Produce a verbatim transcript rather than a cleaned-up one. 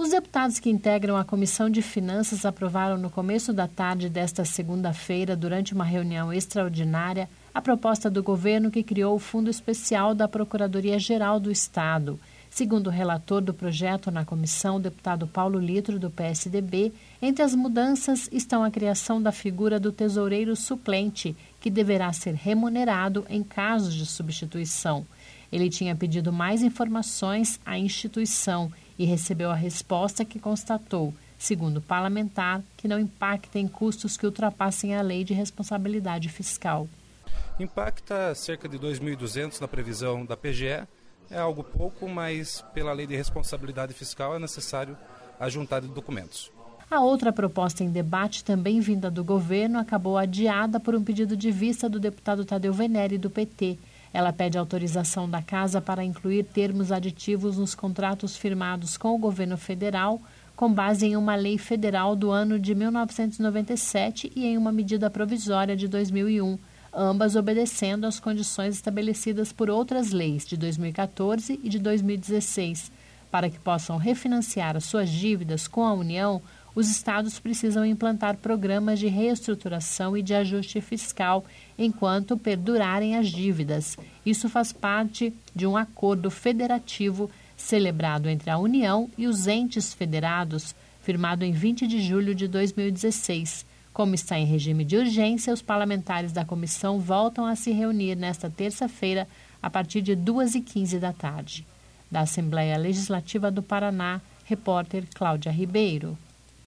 Os deputados que integram a Comissão de Finanças aprovaram no começo da tarde desta segunda-feira, durante uma reunião extraordinária, a proposta do governo que criou o Fundo Especial da Procuradoria-Geral do Estado. Segundo o relator do projeto na comissão, o deputado Paulo Litro, do P S D B, entre as mudanças estão a criação da figura do tesoureiro suplente, que deverá ser remunerado em casos de substituição. Ele tinha pedido mais informações à instituição e recebeu a resposta que constatou, segundo o parlamentar, que não impacta em custos que ultrapassem a lei de responsabilidade fiscal. Impacta cerca de dois mil e duzentos na previsão da P G E. É algo pouco, mas pela lei de responsabilidade fiscal é necessário a juntada de documentos. A outra proposta em debate, também vinda do governo, acabou adiada por um pedido de vista do deputado Tadeu Venere, do P T. Ela pede autorização da Casa para incluir termos aditivos nos contratos firmados com o governo federal, com base em uma lei federal do ano de mil novecentos e noventa e sete e em uma medida provisória de dois mil e um, ambas obedecendo às condições estabelecidas por outras leis de dois mil e quatorze e de dois mil e dezesseis. Para que possam refinanciar as suas dívidas com a União, os estados precisam implantar programas de reestruturação e de ajuste fiscal enquanto perdurarem as dívidas. Isso faz parte de um acordo federativo celebrado entre a União e os entes federados, firmado em vinte de julho de dois mil e dezesseis. Como está em regime de urgência, os parlamentares da comissão voltam a se reunir nesta terça-feira a partir de duas e quinze da tarde. Da Assembleia Legislativa do Paraná, repórter Cláudia Ribeiro.